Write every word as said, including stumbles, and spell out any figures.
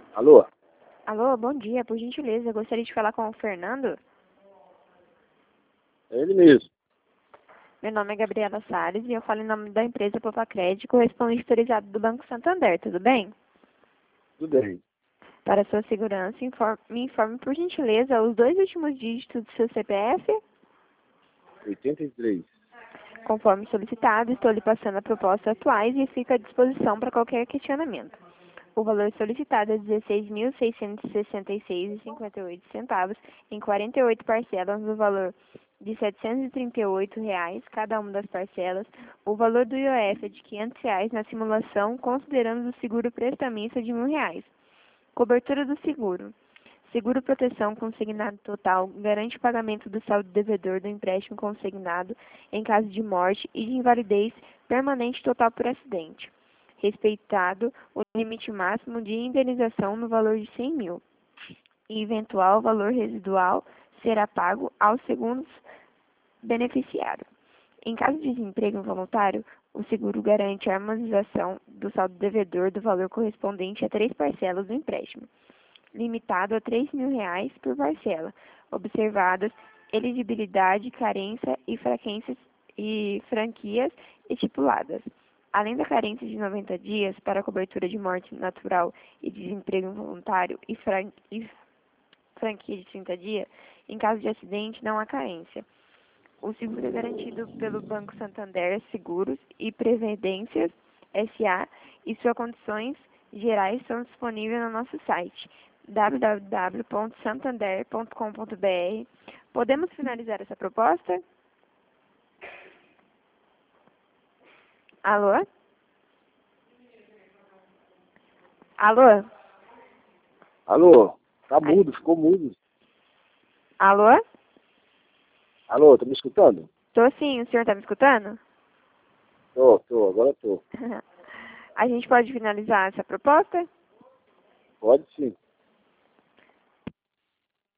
Alô? Alô, bom dia. Por gentileza, eu gostaria de falar com o Fernando. É ele mesmo. Meu nome é Gabriela Salles e eu falo em nome da empresa Popacred, correspondente autorizado do Banco Santander, tudo bem? Tudo bem. Para sua segurança, infor- me informe por gentileza os dois últimos dígitos do seu C P F. oitenta e três. Conforme solicitado, estou lhe passando a proposta atuais e fica à disposição para qualquer questionamento. O valor solicitado é dezesseis mil seiscentos e sessenta e seis reais e cinquenta e oito centavos em quarenta e oito parcelas no valor de setecentos e trinta e oito reais cada uma das parcelas. O valor do I O F é de quinhentos reais na simulação, considerando o seguro prestamista de mil reais. Cobertura do seguro. Seguro proteção consignado total garante o pagamento do saldo devedor do empréstimo consignado em caso de morte e de invalidez permanente total por acidente. Respeitado o limite máximo de indenização no valor de cem mil. E eventual valor residual será pago aos segundos beneficiário. Em caso de desemprego involuntário, o seguro garante a harmonização do saldo devedor do valor correspondente a três parcelas do empréstimo, limitado a três mil reais por parcela, observadas elegibilidade, carência e fraquências e franquias estipuladas. Além da carência de noventa dias para a cobertura de morte natural e desemprego involuntário e, fran e franquia de trinta dias, em caso de acidente não há carência. O seguro é garantido pelo Banco Santander Seguros e Previdências S A e suas condições gerais são disponíveis no nosso site w w w ponto santander ponto com ponto b r. Podemos finalizar essa proposta? Alô? Alô? Alô? Tá mudo, ficou mudo. Alô? Alô, tá me escutando? Tô sim, o senhor tá me escutando? Tô, tô, agora tô. A gente pode finalizar essa proposta? Pode sim.